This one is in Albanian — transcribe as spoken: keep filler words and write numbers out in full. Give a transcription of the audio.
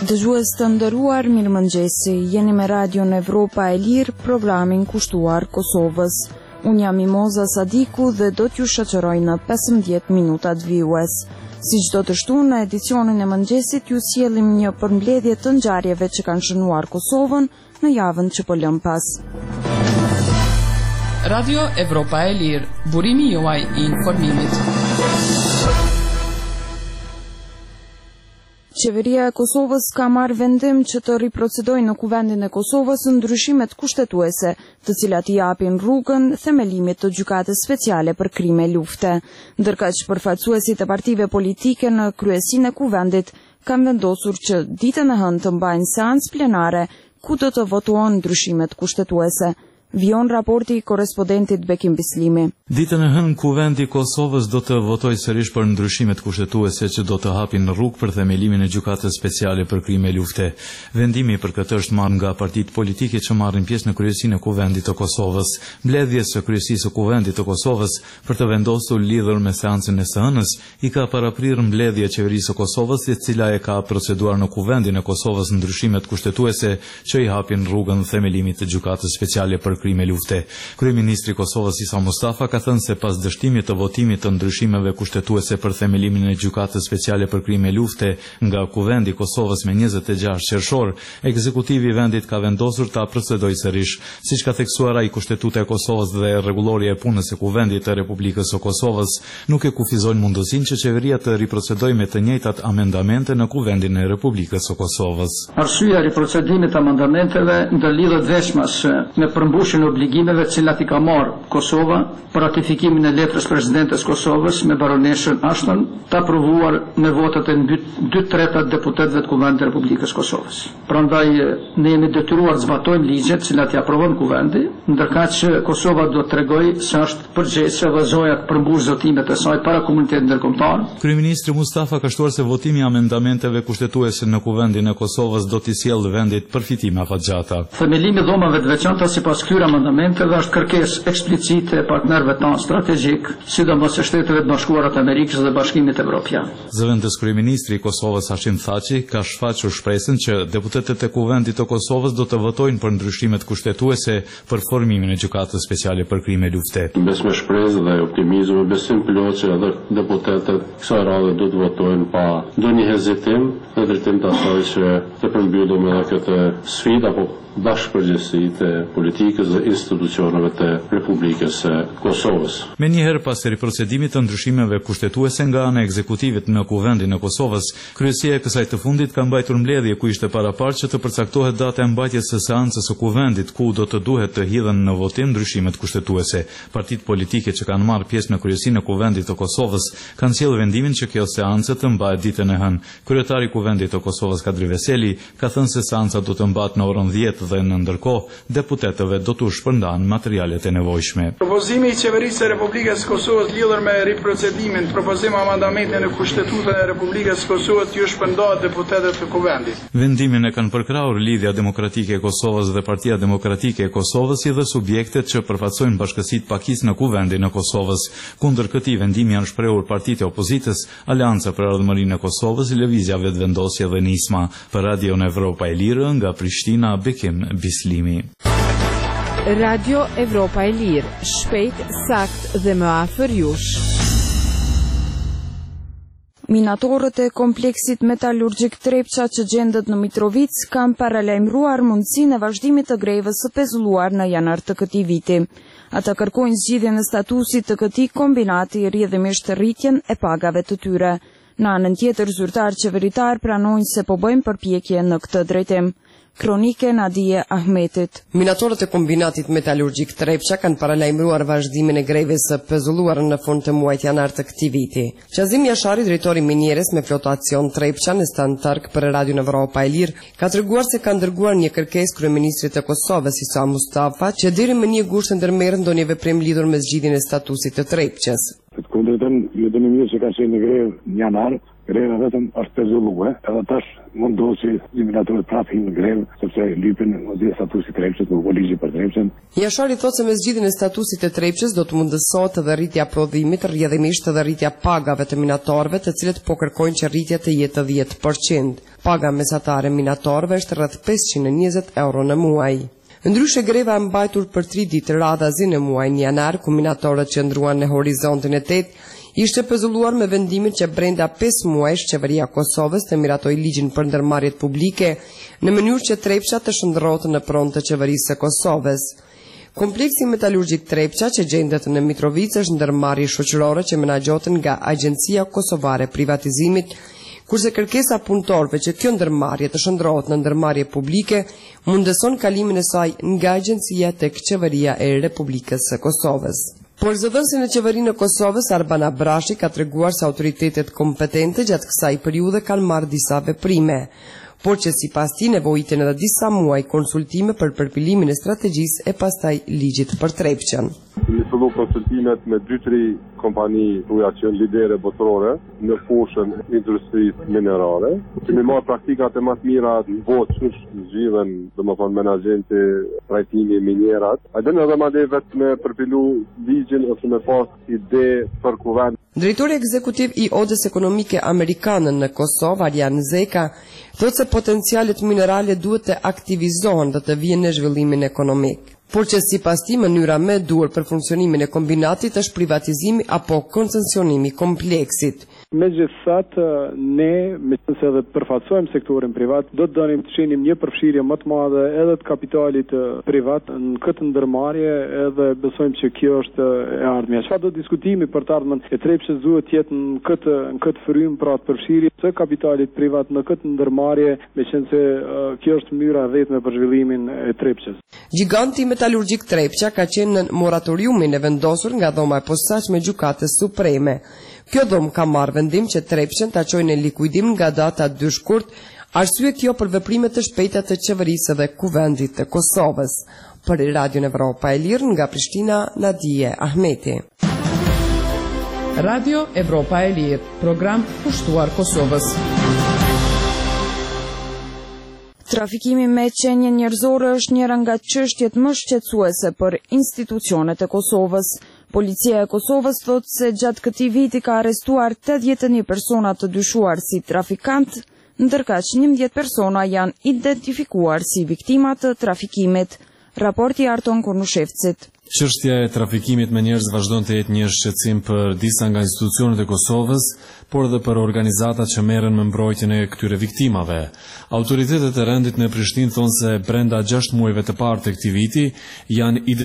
Dëgjues të nderuar, mirëmëngjesi. Jeni me Radion Evropa e Lirë, programin kushtuar Kosovës. Unë jam Mimoza Sadiku dhe do t'ju shoqëroj në pesëmbëdhjetë minutat vijues. Si çdo të shtunë në edicionin e mëngjesit ju sjellim një përmbledhje të ngjarjeve që kanë shënuar Kosovën në javën që po lëm pas. Radio Evropa e Lirë, burimi juaj i informimit. Qeveria e Kosovës ka marrë vendim që të riprocedojë në Kuvendin e Kosovës ndryshimet kushtetuese, të cilat i japin rrugën themelimit të gjykatës speciale për krime lufte. Ndërkaq përfaqësuesit e partive politike në kryesinë e Kuvendit kanë vendosur që ditën e hënë të mbajnë seancë plenare ku do të votohen ndryshimet kushtetuese. Vion raporti i korrespondentit Bekim Bislimi. Ditën e hënë Kuvendi i Kosovës do të votojë sërish për ndryshimet kushtetuese që do të hapin rrugë për themelimin e gjykatës speciale për krime lufte. Vendimi për këtë është marrë nga partitë politike që marrin pjesë në kryesinë e Kuvendit të Kosovës. Mbledhjes së kryesisë së Kuvendit të Kosovës për të vendosur lidhur me seancën e së hënës i ka paraprirë mbledhja e qeverisë së Kosovës, e cila e ka proceduar në Kuvendin e Kosovës ndryshimet kushtetuese që i hapin rrugën themelimit të gjykatës speciale për krime lufte. Kryeministri i Kosovës Isa Mustafa ka thënë se pas dështimit të votimit të ndryshimeve kushtetuese për themelimin e gjykatës speciale për krime lufte nga Kuvendi i Kosovës me njëzet e gjashtë qershor, ekzekutivi i vendit ka vendosur ta procedojë sërish, siç ka theksuar ai Kushtetuta e Kosovës dhe rregulloria e punës së Kuvendit të Republikës së Kosovës, nuk e kufizojnë mundësinë që qeveria të riprocedojë me të njëjtat amendamente në Kuvendin e Republikës së Kosovës. Arsyeja e riprocedimit të amendamenteve ndërlidhet vetëm me përmbushjen në obligimeve të cilat i ka marrë Kosova për ratifikimin e letrës presidentes Kosovës me baroneshën Ashton, të aprovuar me votat e dy treta të deputetëve të Kuvendit të Republikës Kosovës. Prandaj ne jemi detyruar të zbatojmë ligjet të cilat i aprovon Kuvendi, ndërkaq që Kosova do të tregojë se është përgjegjëse dhe zoja të përmbush zotimet e saj para komunitetit ndërkombëtar. Kryeministri Mustafa ka shtuar se votimi i amendamenteve kushtetuese në Kuvendin e Kosovës do t'i sjellë vendit përfitime afatgjata. Themelimi i dhomave të veçanta sipas këtyre amendamenteve është kërkesë eksplicite e partnerëve tanë strategjik, sidomos e Shteteve të Bashkuara të Amerikës dhe Bashkimit Evropian. Zëvendës kryeministri i Kosovës Hashim Thaçi ka shfaqur shpresën që deputetët e Kuvendit të Kosovës do të votojnë për ndryshimet kushtetuese për formimin e gjykatës speciale për krime lufte. Besoj me shpresë dhe optimizëm, besim plot që edhe deputetët kësaj radhe do të votojnë pa ndonjë hezitim në drejtim të asaj që të përmbyllim edhe këtë sfidë apo bashkëpërgjegjësi të politikës dhe institucioneve të Republikës së Kosovës. Me njëherë pas riprocedimit të ndryshimeve kushtetuese nga ana e ekzekutivit në Kuvendin e Kosovës, kryesia e kësaj të fundit ka mbajtur mbledhje ku ishte paraparë që të përcaktohet data e mbajtjes së seancës së Kuvendit ku do të duhet të hidhen në votim ndryshimet kushtetuese. Partitë politike që kanë marrë pjesë në kryesinë e Kuvendit të Kosovës kanë sjellë vendimin që kjo seancë të mbahet ditën e hënë. Kryetari i Kuvendit të Kosovës Kadri Veseli ka thënë se seanca do të mbahet në orën dhjetë dhe në ndërkohë deputetëve do t'u shpërndahen materialet e nevojshme. Propozimi i qeverisë së Republikës së Kosovës lidhur me riprocedimin, propozim amendamentin në Kushtetutën e Republikës së Kosovës t'u shpërndahet deputetëve të Kuvendit. Vendimin e kanë përkrahur Lidhja Demokratike e Kosovës dhe Partia Demokratike e Kosovës si dhe subjektet që përfaqësojnë bashkësitë pakisë në Kuvendin e Kosovës. Kundër këtij vendimi janë shprehur partitë e opozitës, Aleanca për Ardhmërinë e Kosovës, Lëvizja Vetëvendosje dhe Nisma. Për Radion Evropa e Lirë nga Prishtina, Bekim Bislimi. Radio Evropa e Lirë, shpejt, sakt dhe më afër jush. Minatorët e kompleksit metalurgjik Trepça që gjendet në Mitrovic kanë paralajmëruar mundësinë e vazhdimit të grevës së pezulluar në janar të këtij viti. Ata kërkojnë zgjidhjen e statusit të këtij kombinati, rrjedhimisht rritjen e pagave të tyre. Në anën tjetër, zyrtar qeveritar pranojnë se po bëjnë përpjekje në këtë drejtim. Kronike Nadije Ahmetit. Minatorët e kombinatit metalurgjik Trepça kanë paralajmëruar vazhdimin e greves së pezulluar në fund të muajit janar të këtij viti. Qazim Jashari, drejtori minjeres me flotacion Trepça në Stan Tark për Radion Evropa e Lirë, ka treguar se ka dërguar një kërkesë kryeministrit të Kosovës Isa Mustafa që deri më një gusht ndërmerr ndonjë veprim lidhur me zgjidhjen e statusit të Trepçës. Kundërtën, ju dëni mirë që ka qenë në grevë një janar, greva vetëm është pezulluar, edhe tash mundohet që eliminatorët prapë hinë në grevë, sepse lypin mosje statusit Trepçës, nuk po ligji për Trepçën. Jashari thotë se me zgjidhjen e statusit të Trepçës do të mundësohet edhe rritja e prodhimit, rrjedhimisht edhe rritja e pagave të minatorëve, të cilët po kërkojnë që rritja të jetë të dhjetë përqind. Paga mesatare minatorëve është rreth pesëqind e njëzet euro në muaj. Ndryshe greva e mbajtur për tri ditë radhazi në muajin janar, ku minatorët qëndruan në horizontin e tetë, ishte pezulluar me vendimin që brenda pesë muajsh qeveria e Kosovës të miratoi ligjin për ndërmarrjet publike në mënyrë që Trepça të shndrohet në pronë të qeverisë së Kosovës. Kompleksi metalurgjik Trepça që gjendet në Mitrovicë është ndërmarrje shoqërore që menaxhohet nga Agjencia Kosovare e Privatizimit, kurse kërkesa punëtorëve që kjo ndërmarrje të shndrohet në ndërmarrje publike mundeson kalimin e saj nga agjencia tek qeveria e Republikës së Kosovës. Por zëdhënësi në qeverinë e Kosovës, Arbana Brashi, ka treguar se autoritetet kompetente gjatë kësaj periudhe kanë marrë disa veprime, por që sipas tij nevojiten edhe disa muaj konsultime për përpilimin e strategjisë e pastaj ligjit për Trepçën. Një fillu konsultimet me dy tri kompani tuja që janë lidere botërore në fushën industrisë minerale. Kemi marrë praktikat e më të mira në botë që zgjidhen, domethënë menaxhenti, trajtimi i minierat. A dhe edhe madje vetë me përpilu ligjin ose me pas ide për kuvend. Drejtori ekzekutiv i Odës Ekonomike Amerikane në Kosovë, Arjan Zeka, thotë se potencialet minerale duhet të aktivizohen dhe të vijnë në zhvillimin ekonomik. Por që sipas tij mënyra më e duhur për funksionimin e kombinatit është privatizimi apo koncesionimi i kompleksit. Megjithatë, ne, me qenë se edhe përfaqësojmë sektorin privat, do të donim të shenim një përfshirje më të madhe edhe të kapitalit privat në këtë ndërmarrje, edhe besojmë që kjo është e ardhmja. Çfarë do diskutimi për të ardhmen e Trepçës duhet të jetë në këtë në këtë frym, pra të përfshirje të kapitalit privat në këtë ndërmarrje, me qenë se uh, kjo është mënyra e vetme për zhvillimin e Trepçës. Giganti metalurgjik Trepça ka qenë në moratoriumin e vendosur nga dhoma e posaçme e Gjykatës Supreme. Kjo dhomë ka marrë vendim që Trepçën ta çojë në likuidim nga data dy shkurt, arsye kjo për veprime të shpejta të qeverisë dhe kuvendit të Kosovës. Për Radio Evropa e Lirë nga Prishtina, Nadije Ahmeti. Radio Evropa e Lirë, program kushtuar Kosovës. Trafikimi me qenie njerëzore është njëra nga çështjet më shqetësuese për institucionet e Kosovës. Policia e Kosovës thotë se gjatë këtij viti ka arrestuar tetëdhjetë e një persona të dyshuar si trafikant, ndërkaq njëmbëdhjetë persona janë identifikuar si viktima të trafikimit. Raporti Arton Kornushevcit. Çështja e trafikimit me njerëz vazhdon të jetë një shqetësim për disa nga institucionet e Kosovës, por edhe për organizatat që merren me mbrojtjen e këtyre viktimave. Autoritetet e rendit në Prishtinë thonë se brenda gjashtë muajve të parë të këtij viti janë